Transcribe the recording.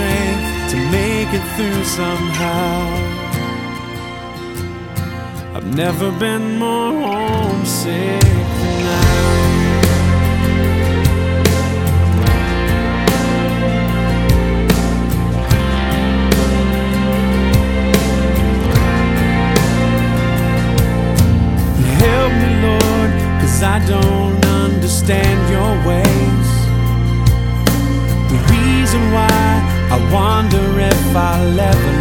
strength to make it through somehow. I've never been more homesick than now. Help me, Lord, 'cause I don't understand your ways. The reason why I wonder if I'll ever